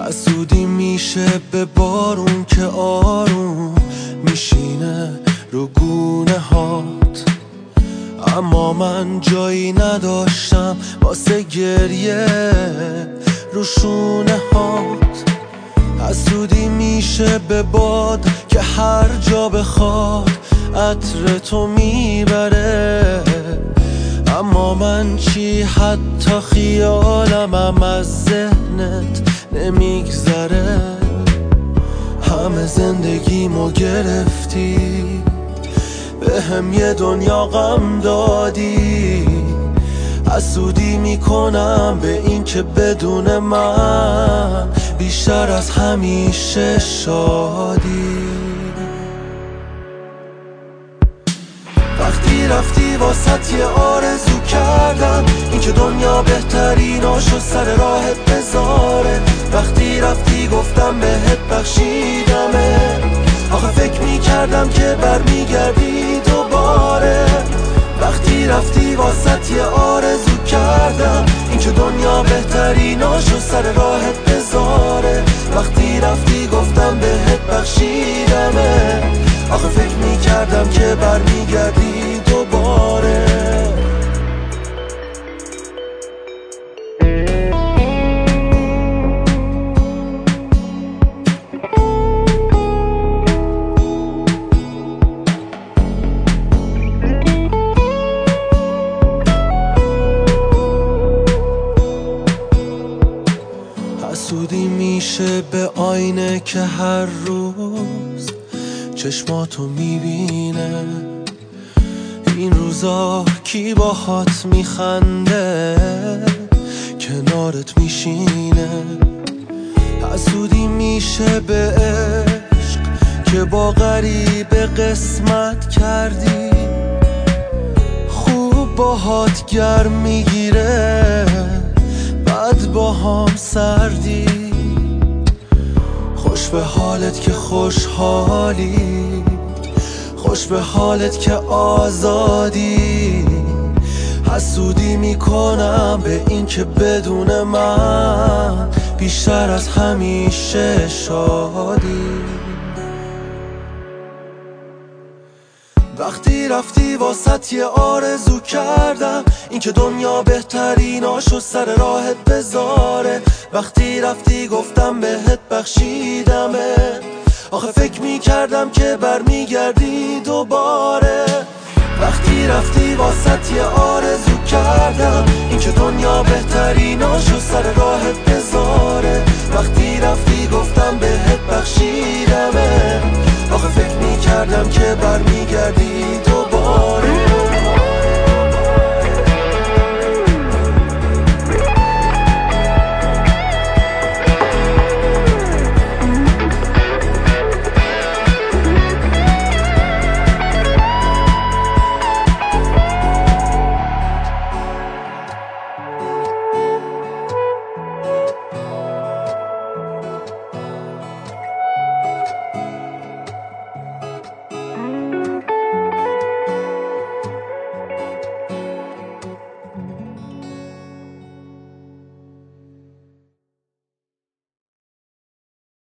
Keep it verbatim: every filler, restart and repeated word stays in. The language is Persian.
حسودی میشه به بارون که آروم میشینه رو گونه هات، اما من جایی نداشتم واسه گریه رو شونه هات. حسودی میشه به باد که هر جا بخواد عطر تو میبره، اما من چی حتی خیالمم از ذهنت نمیگذره. همه زندگیمو گرفتی، به هم یه دنیا غم دادی. حسودی میکنم به این که بدون من بیشتر از همیشه شادی. وقتی رفتی واسط یه آرزو کردم، این که دنیا بهتریناشو سر راهت بذاره. وقتی رفتی گفتم بهت بخشیدمه، آخه فکر میکردم که برمیگردی دوباره. وقتی رفتی واسط یه آرزو کردم، این که دنیا بهتریناشو سر راهت بذاره. وقتی رفتی گفتم بهت بخشیدمه، آخه فکر میکردم که برمیگردی دوباره. حسودی میشه به آینه که هر روز چشماتو میبینه. این روزا کی باهات میخنده کنارت میشینه. حسودی میشه به عشق که با غریبه قسمت کردی، خوب باهات گرم میگیره بعد با هم سردی. خوش به حالت که خوشحالی، خوش به حالت که آزادی. حسودی میکنم به این که بدون من بیشتر از همیشه شادی. وقتی رفتی واسط یه آرزو کردم، این که دنیا بهتریناشو سر راهت بذاره. وقتی رفتی گفتم بهت بخشیدمه، آخه فکر میکردم که برمیگردی دوباره. وقتی رفتی واسط یه آرزو کردم، این که دنیا بهتریناشو